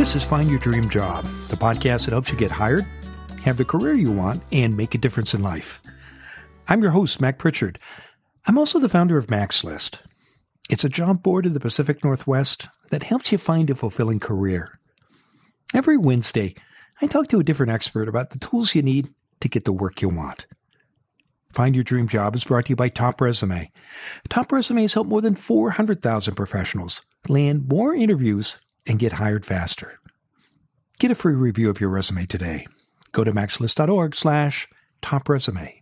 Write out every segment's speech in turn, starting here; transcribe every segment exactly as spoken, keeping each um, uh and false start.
This is Find Your Dream Job, the podcast that helps you get hired, have the career you want, and make a difference in life. I'm your host, Mac Pritchard. I'm also the founder of Mac's List. It's a job board in the Pacific Northwest that helps you find a fulfilling career. Every Wednesday, I talk to a different expert about the tools you need to get the work you want. Find Your Dream Job is brought to you by Top Resume. Top Resume has helped more than four hundred thousand professionals land more interviews and get hired faster. Get a free review of your resume today. Go to maxlist.org slash top resume.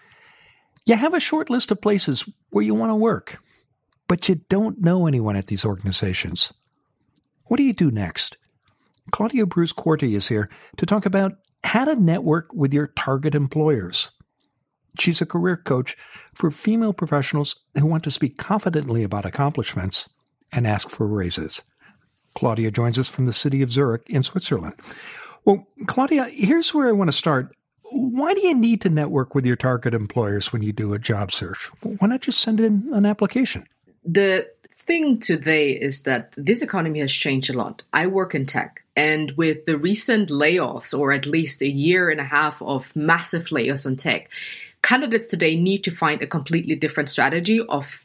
You have a short list of places where you want to work, but you don't know anyone at these organizations. What do you do next? Claudia Bruce Corti is here to talk about how to network with your target employers. She's a career coach for female professionals who want to speak confidently about accomplishments and ask for raises. Claudia joins us from the city of Zurich in Switzerland. Well, Claudia, here's where I want to start. Why do you need to network with your target employers when you do a job search? Why not just send in an application? The thing today is that this economy has changed a lot. I work in tech, and with the recent layoffs, or at least a year and a half of massive layoffs on tech, candidates today need to find a completely different strategy of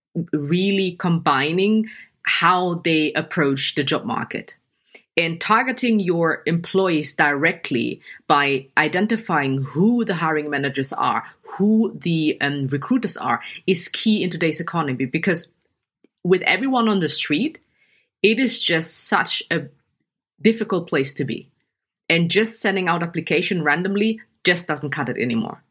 really combining how they approach the job market and targeting your employees directly by identifying who the hiring managers are, who the um, recruiters are, is key in today's economy. Because with everyone on the street, it is just such a difficult place to be. And just sending out application randomly just doesn't cut it anymore.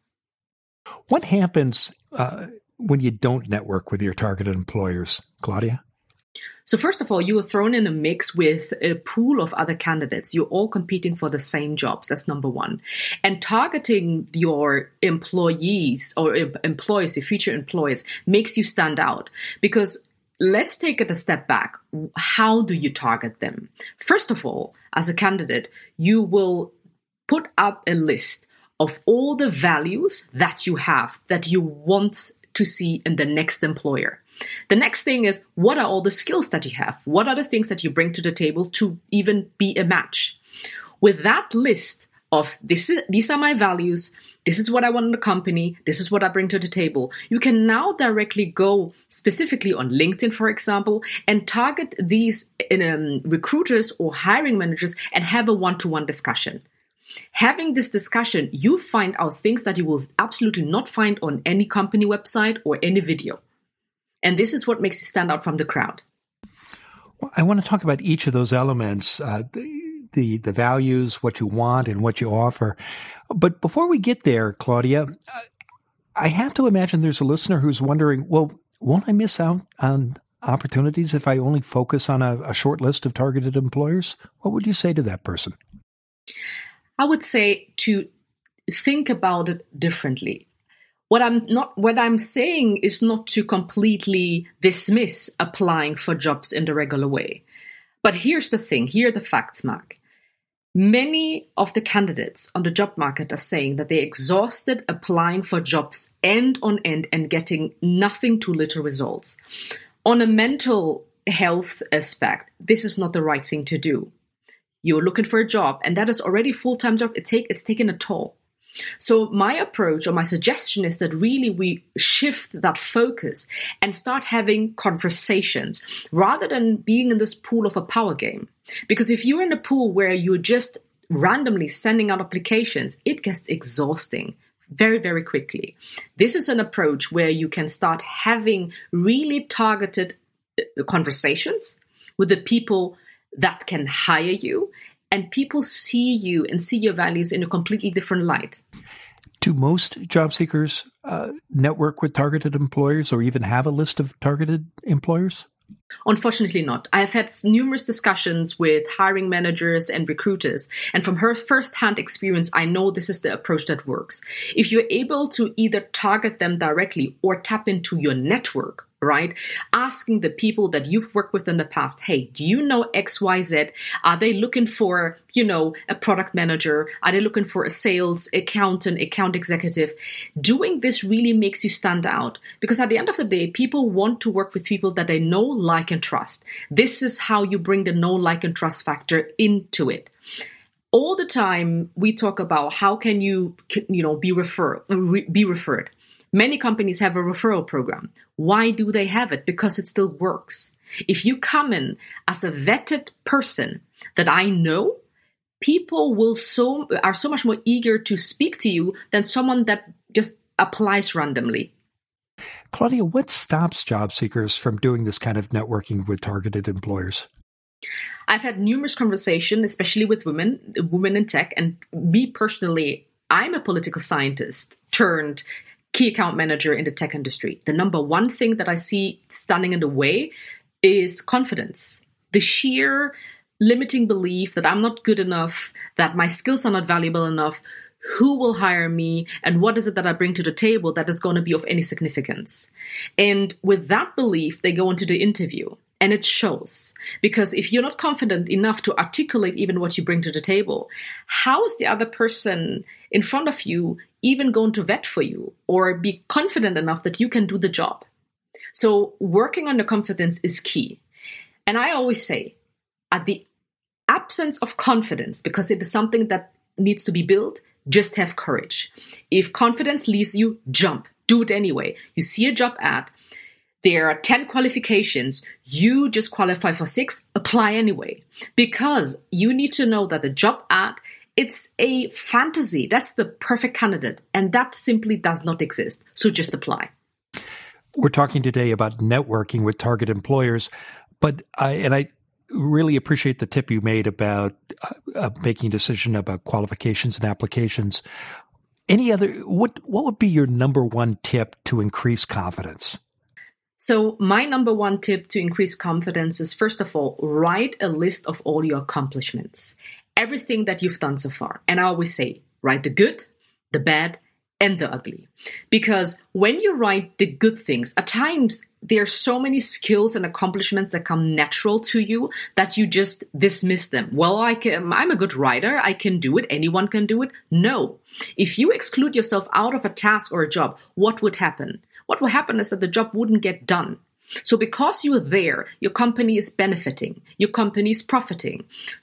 What happens uh, when you don't network with your targeted employers, Claudia? So first of all, you are thrown in a mix with a pool of other candidates. You're all competing for the same jobs. That's number one. And targeting your employees or employees, your future employees, makes you stand out. Because let's take it a step back. How do you target them? First of all, as a candidate, you will put up a list of all the values that you have, that you want to see in the next employer. The next thing is, what are all the skills that you have? What are the things that you bring to the table to even be a match? With that list of this is, these are my values, this is what I want in the company, this is what I bring to the table, you can now directly go specifically on LinkedIn, for example, and target these um, recruiters or hiring managers and have a one-to-one discussion. Having this discussion, you find out things that you will absolutely not find on any company website or any video. And this is what makes you stand out from the crowd. Well, I want to talk about each of those elements, uh, the, the the values, what you want, and what you offer. But before we get there, Claudia, I have to imagine there's a listener who's wondering, well, won't I miss out on opportunities if I only focus on a, a short list of targeted employers? What would you say to that person? I would say to think about it differently. What I'm not, what I'm saying is not to completely dismiss applying for jobs in the regular way. But here's the thing, here are the facts, Mark. Many of the candidates on the job market are saying that they exhausted applying for jobs end on end and getting nothing to little results. On a mental health aspect, this is not the right thing to do. You're looking for a job, and that is already a full-time job. It take, it's taken a toll. So my approach or my suggestion is that really we shift that focus and start having conversations rather than being in this pool of a power game. Because if you're in a pool where you're just randomly sending out applications, it gets exhausting very, very quickly. This is an approach where you can start having really targeted conversations with the people that can hire you, and people see you and see your values in a completely different light. Do most job seekers uh, network with targeted employers or even have a list of targeted employers? Unfortunately not. I have had numerous discussions with hiring managers and recruiters, and from her first-hand experience, I know this is the approach that works. If you're able to either target them directly or tap into your network right? Asking the people that you've worked with in the past, hey, do you know X Y Z? Are they looking for, you know, a product manager? Are they looking for a sales accountant, account executive? Doing this really makes you stand out, because at the end of the day, people want to work with people that they know, like, and trust. This is how you bring the know, like, and trust factor into it. All the time we talk about how can you, you know, be refer, be referred. Many companies have a referral program. Why do they have it? Because it still works. If you come in as a vetted person that I know, people will so are so much more eager to speak to you than someone that just applies randomly. Claudia, what stops job seekers from doing this kind of networking with targeted employers? I've had numerous conversations, especially with women, women in tech, and me personally, I'm a political scientist turned key account manager in the tech industry. The number one thing that I see standing in the way is confidence. The sheer limiting belief that I'm not good enough, that my skills are not valuable enough, who will hire me, and what is it that I bring to the table that is going to be of any significance. And with that belief, they go into the interview. And it shows, because if you're not confident enough to articulate even what you bring to the table, how is the other person in front of you even going to vet for you or be confident enough that you can do the job? So working on the confidence is key. And I always say, at the absence of confidence, because it is something that needs to be built, just have courage. If confidence leaves you, jump, do it anyway. You see a job ad, there are ten qualifications. You just qualify for six, apply anyway. Because you need to know that the job ad, it's a fantasy. That's the perfect candidate. And that simply does not exist. So just apply. We're talking today about networking with target employers. But I, and I really appreciate the tip you made about uh, making a decision about qualifications and applications. Any other, what, what would be your number one tip to increase confidence? So my number one tip to increase confidence is, first of all, write a list of all your accomplishments, everything that you've done so far. And I always say, write the good, the bad, and the ugly. Because when you write the good things, at times there are so many skills and accomplishments that come natural to you that you just dismiss them. Well, I can, I'm a good writer. I can do it. Anyone can do it. No. If you exclude yourself out of a task or a job, what would happen? What will happen is that the job wouldn't get done. So because you're there, your company is benefiting, your company is profiting.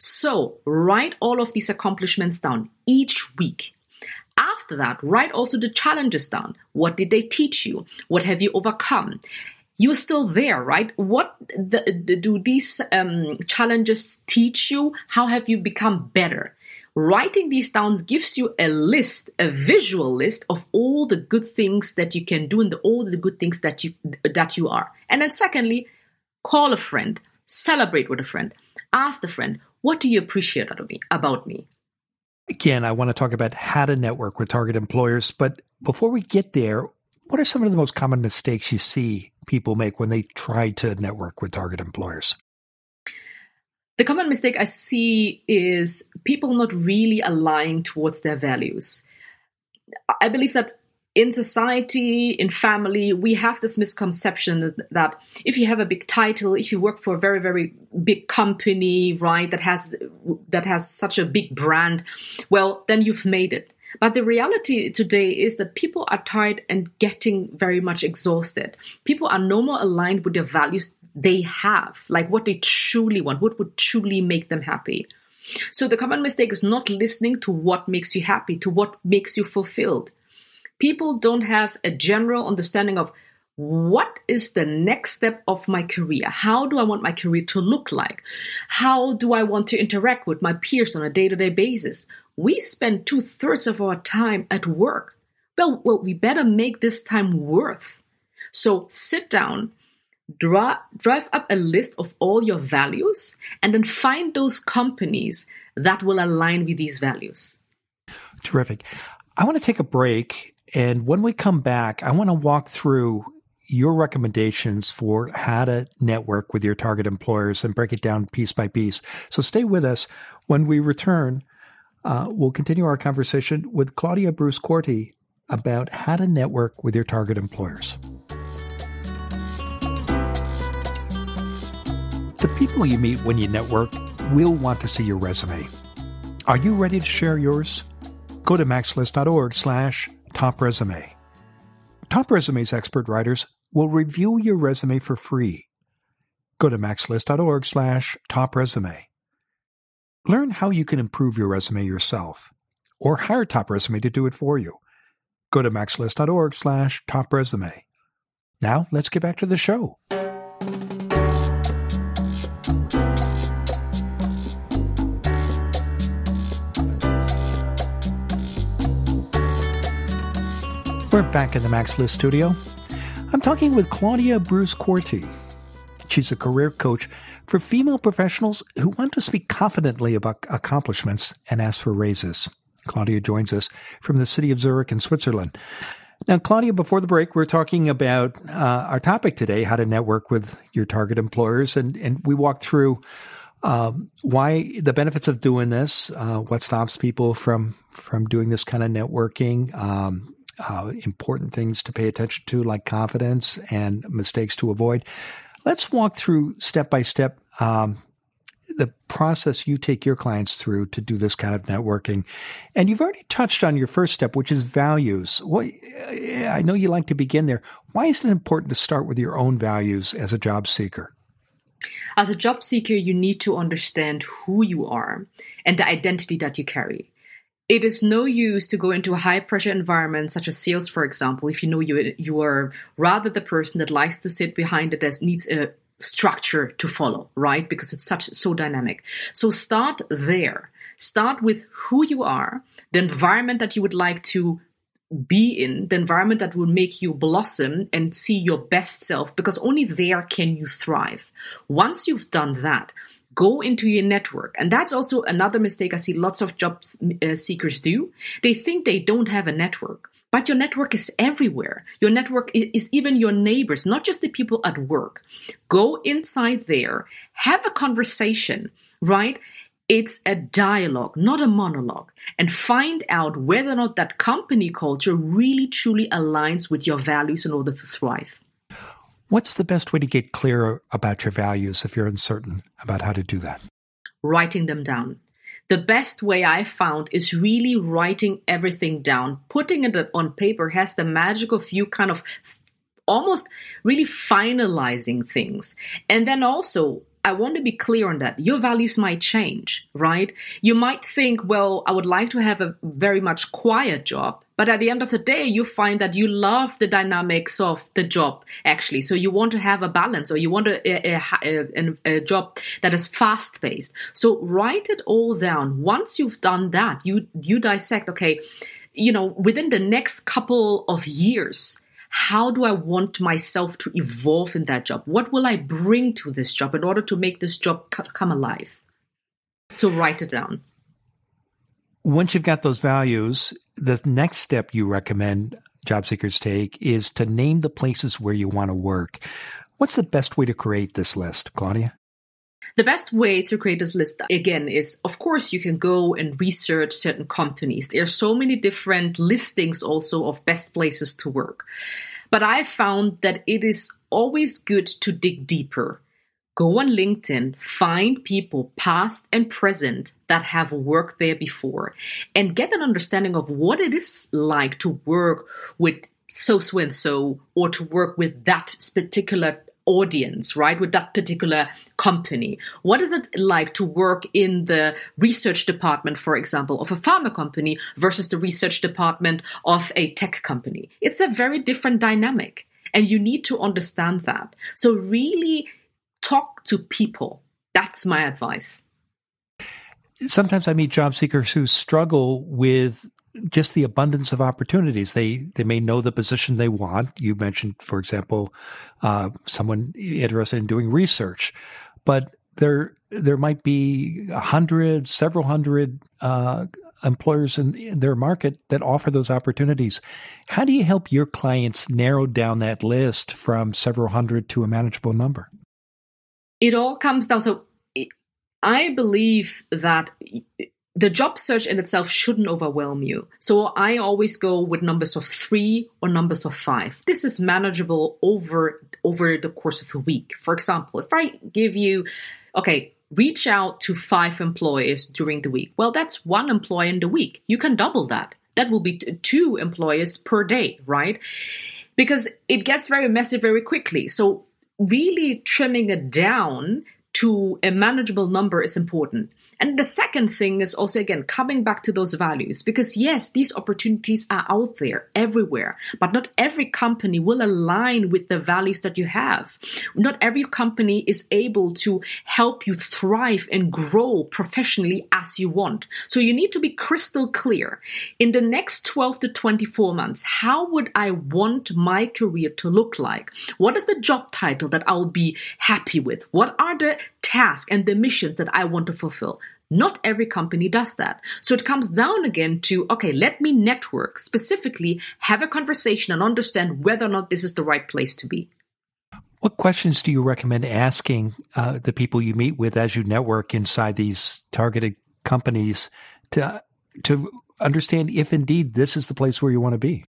So write all of these accomplishments down each week. After that, write also the challenges down. What did they teach you? What have you overcome? You're still there, right? What the, the, do these um, challenges teach you? How have you become better? Writing these down gives you a list, a visual list of all the good things that you can do and the, all the good things that you that you are. And then secondly, call a friend, celebrate with a friend, ask the friend, what do you appreciate out of me, about me? Again, I want to talk about how to network with target employers. But before we get there, what are some of the most common mistakes you see people make when they try to network with target employers? The common mistake I see is people not really aligning towards their values. I believe that in society, in family, we have this misconception that if you have a big title, if you work for a very, very big company, right, that has that has such a big brand, well, then you've made it. But the reality today is that people are tired and getting very much exhausted. People are no more aligned with their values they have, like what they truly want, what would truly make them happy. So the common mistake is not listening to what makes you happy, to what makes you fulfilled. People don't have a general understanding of what is the next step of my career? How do I want my career to look like? How do I want to interact with my peers on a day-to-day basis? We spend two thirds of our time at work. Well, well, we better make this time worth. So sit down, draw, drive up a list of all your values, and then find those companies that will align with these values. Terrific. I want to take a break. And when we come back, I want to walk through your recommendations for how to network with your target employers and break it down piece by piece. So stay with us. When we return, uh, we'll continue our conversation with Claudia Bruce-Corti about how to network with your target employers. The people you meet when you network will want to see your resume. Are you ready to share yours? Go to maxlist.org slash top resume. Top Resume's expert writers will review your resume for free. Go to maxlist.org slash top resume. Learn how you can improve your resume yourself, or hire Top Resume to do it for you. Go to maxlist.org slash top resume. Now, let's get back to the show. We're back in the MaxList studio. I'm talking with Claudia Bruce-Corti. She's a career coach for female professionals who want to speak confidently about accomplishments and ask for raises. Claudia joins us from the city of Zurich in Switzerland. Now, Claudia, before the break, we're talking about uh, our topic today, how to network with your target employers. And, and we walked through um, why the benefits of doing this, uh, what stops people from, from doing this kind of networking, um, Uh, important things to pay attention to, like confidence and mistakes to avoid. Let's walk through step by step um, the process you take your clients through to do this kind of networking. And you've already touched on your first step, which is values. What, I know you like to begin there. Why is it important to start with your own values as a job seeker? As a job seeker, you need to understand who you are and the identity that you carry. It is no use to go into a high-pressure environment, such as sales, for example, if you know you you are rather the person that likes to sit behind a desk, needs a structure to follow, right? Because it's such so dynamic. So start there. Start with who you are, the environment that you would like to be in, the environment that will make you blossom and see your best self, because only there can you thrive. Once you've done that, go into your network. And that's also another mistake I see lots of job uh, seekers do. They think they don't have a network, but your network is everywhere. Your network is even your neighbors, not just the people at work. Go inside there, have a conversation, right? It's a dialogue, not a monologue, and find out whether or not that company culture really truly aligns with your values in order to thrive. What's the best way to get clear about your values if you're uncertain about how to do that? Writing them down. The best way I found is really writing everything down. Putting it on paper has the magic of you kind of almost really finalizing things. And then also, I want to be clear on that. Your values might change, right? You might think, well, I would like to have a very much quiet job. But at the end of the day, you find that you love the dynamics of the job, actually. So you want to have a balance, or you want a, a, a, a job that is fast-paced. So write it all down. Once you've done that, you you dissect, okay, you know, within the next couple of years, how do I want myself to evolve in that job? What will I bring to this job in order to make this job come alive? So write it down. Once you've got those values, the next step you recommend job seekers take is to name the places where you want to work. What's the best way to create this list, Claudia? The best way to create this list, again, is, of course, you can go and research certain companies. There are so many different listings also of best places to work. But I found that it is always good to dig deeper. Go on LinkedIn, find people past and present that have worked there before, and get an understanding of what it is like to work with so-so and so, or to work with that particular audience, right? With that particular company. What is it like to work in the research department, for example, of a pharma company versus the research department of a tech company? It's a very different dynamic, and you need to understand that. So really talk to people. That's my advice. Sometimes I meet job seekers who struggle with just the abundance of opportunities. They they may know the position they want. You mentioned, for example, uh, someone interested in doing research, but there there might be a hundred, several hundred uh, employers in, in their market that offer those opportunities. How do you help your clients narrow down that list from several hundred to a manageable number? It all comes down. So I believe that the job search in itself shouldn't overwhelm you. So I always go with numbers of three or numbers of five. This is manageable over, over the course of a week. For example, if I give you, okay, reach out to five employers during the week. Well, that's one employee in the week. You can double that. That will be t- two employers per day, right? Because it gets very messy very quickly. So really trimming it down to a manageable number is important. And the second thing is also, again, coming back to those values, because yes, these opportunities are out there everywhere, but not every company will align with the values that you have. Not every company is able to help you thrive and grow professionally as you want. So you need to be crystal clear. In the next twelve to twenty-four months, how would I want my career to look like? What is the job title that I'll be happy with? What are the tasks and the missions that I want to fulfill? Not every company does that. So it comes down again to, okay, let me network, specifically have a conversation and understand whether or not this is the right place to be. What questions do you recommend asking uh, the people you meet with as you network inside these targeted companies to to understand if indeed this is the place where you want to be?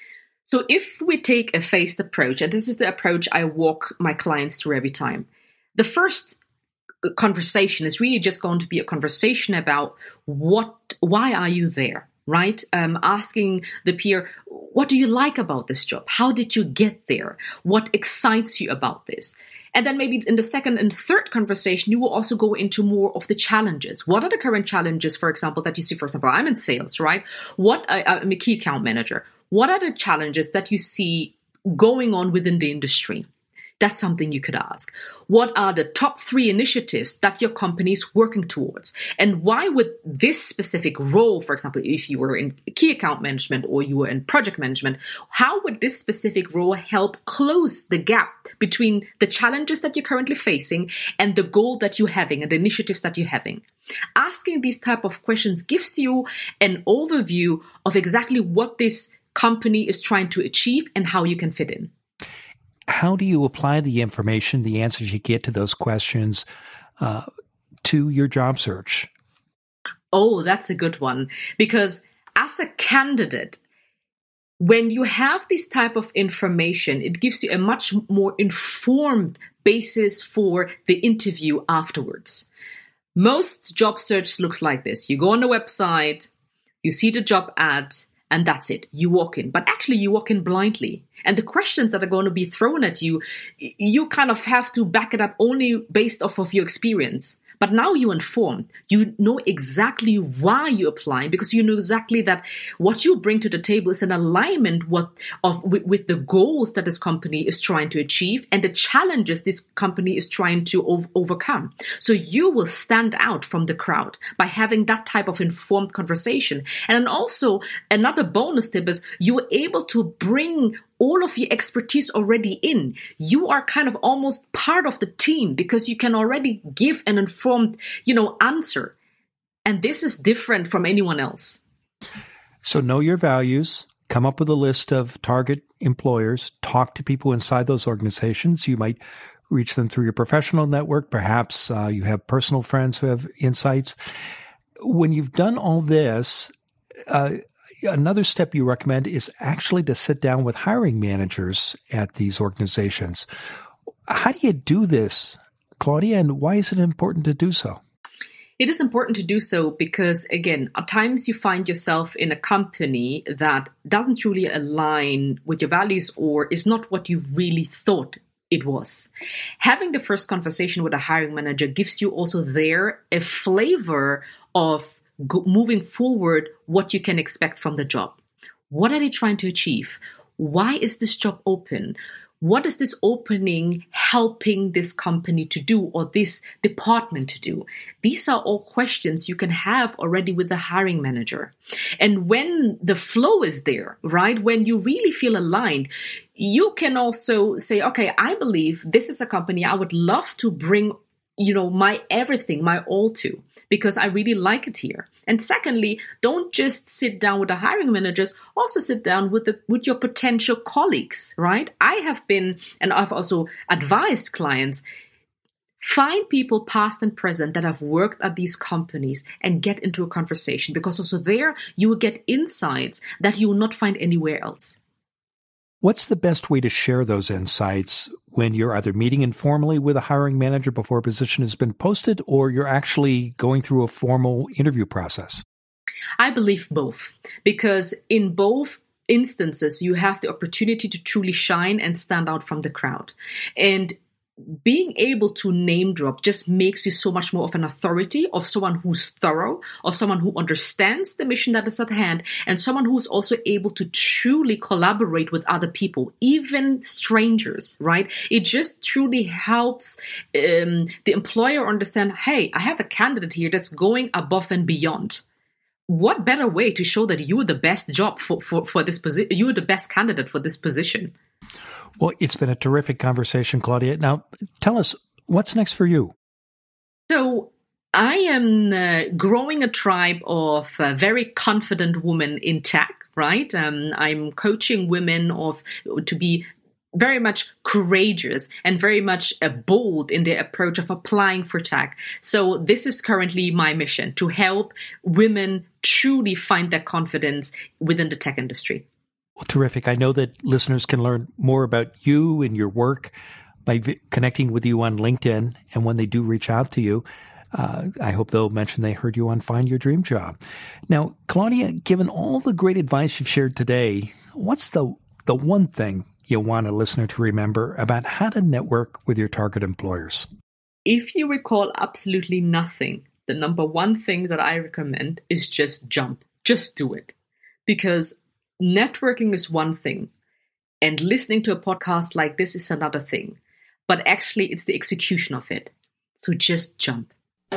So if we take a phased approach, and this is the approach I walk my clients through every time, the first conversation is really just going to be a conversation about what, why are you there, right? Um, asking the peer, what do you like about this job? How did you get there? What excites you about this? And then maybe in the second and third conversation, you will also go into more of the challenges. What are the current challenges, for example, that you see? For example, I'm in sales, right? What I, I'm a key account manager. What are the challenges that you see going on within the industry? That's something you could ask. What are the top three initiatives that your company is working towards? And why would this specific role, for example, if you were in key account management or you were in project management, how would this specific role help close the gap between the challenges that you're currently facing and the goal that you're having and the initiatives that you're having? Asking these type of questions gives you an overview of exactly what this company is trying to achieve and how you can fit in. How do you apply the information, the answers you get to those questions uh, to your job search? Oh, that's a good one. Because as a candidate, when you have this type of information, it gives you a much more informed basis for the interview afterwards. Most job search looks like this. You go on the website, you see the job ad, and that's it. You walk in. But actually, you walk in blindly. And the questions that are going to be thrown at you, you kind of have to back it up only based off of your experience. But now you're informed. You know exactly why you're applying, because you know exactly that what you bring to the table is in alignment with, of, with, with the goals that this company is trying to achieve and the challenges this company is trying to ov- overcome. So you will stand out from the crowd by having that type of informed conversation. And then also another bonus tip is you're able to bring all of your expertise already in. You are kind of almost part of the team because you can already give an informed, you know, answer. And this is different from anyone else. So know your values, come up with a list of target employers, talk to people inside those organizations. You might reach them through your professional network. Perhaps uh, you have personal friends who have insights. When you've done all this, uh, another step you recommend is actually to sit down with hiring managers at these organizations. How do you do this, Claudia, and why is it important to do so? It is important to do so because, again, at times you find yourself in a company that doesn't truly align with your values or is not what you really thought it was. Having the first conversation with a hiring manager gives you also there a flavor of Go, moving forward, what you can expect from the job. What are they trying to achieve? Why is this job open? What is this opening helping this company to do or this department to do? These are all questions you can have already with the hiring manager. And when the flow is there, right, when you really feel aligned, you can also say, okay, I believe this is a company I would love to bring, you know, my everything, my all to, because I really like it here. And secondly, don't just sit down with the hiring managers, also sit down with the with your potential colleagues, right? I have been, and I've also advised clients, Find people past and present that have worked at these companies and get into a conversation, because also there you will get insights that you will not find anywhere else. What's the best way to share those insights when you're either meeting informally with a hiring manager before a position has been posted, or you're actually going through a formal interview process? I believe both, because in both instances, you have the opportunity to truly shine and stand out from the crowd. And being able to name drop just makes you so much more of an authority, of someone who's thorough, of someone who understands the mission that is at hand, and someone who's also able to truly collaborate with other people, even strangers, right? It just truly helps um, the employer understand, hey, I have a candidate here that's going above and beyond. What better way to show that you're the best job for, for, for this position, you're the best candidate for this position? Well, it's been a terrific conversation, Claudia. Now, tell us, what's next for you? So I am uh, growing a tribe of uh, very confident women in tech, right? Um, I'm coaching women of to be very much courageous and very much uh, bold in their approach of applying for tech. So this is currently my mission, to help women truly find their confidence within the tech industry. Well, terrific. I know that listeners can learn more about you and your work by v- connecting with you on LinkedIn. And when they do reach out to you, uh, I hope they'll mention they heard you on Find Your Dream Job. Now, Claudia, given all the great advice you've shared today, what's the the one thing you want a listener to remember about how to network with your target employers? If you recall absolutely nothing, the number one thing that I recommend is just jump. Just do it. Because networking is one thing, and listening to a podcast like this is another thing. But actually, it's the execution of it. So just jump.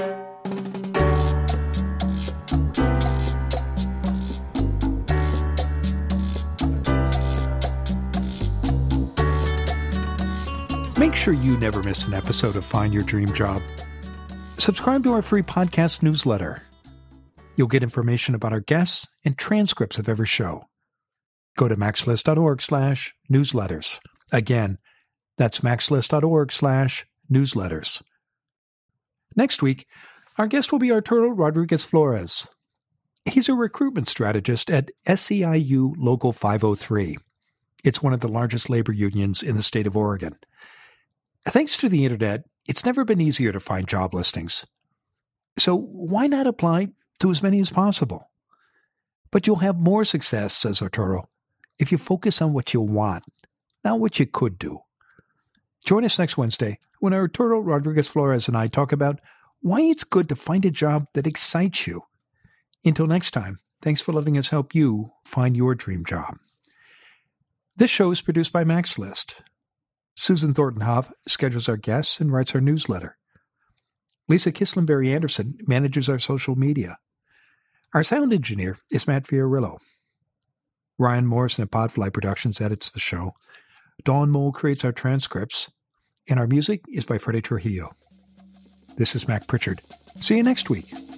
Make sure you never miss an episode of Find Your Dream Job. Subscribe to our free podcast newsletter. You'll get information about our guests and transcripts of every show. Go to maxlist.org slash newsletters. Again, that's maxlist.org slash newsletters. Next week, our guest will be Arturo Rodriguez Flores. He's a recruitment strategist at S E I U Local five oh three. It's one of the largest labor unions in the state of Oregon. Thanks to the internet, it's never been easier to find job listings. So why not apply to as many as possible? But you'll have more success, says Arturo, if you focus on what you want, not what you could do. Join us next Wednesday when Arturo Rodriguez Flores and I talk about why it's good to find a job that excites you. Until next time, thanks for letting us help you find your dream job. This show is produced by MaxList. Susan Thornton-Hove schedules our guests and writes our newsletter. Lisa Kislenberry Anderson manages our social media. Our sound engineer is Matt Fiorillo. Ryan Morrison at Podfly Productions edits the show. Dawn Mole creates our transcripts. And our music is by Freddie Trujillo. This is Mac Pritchard. See you next week.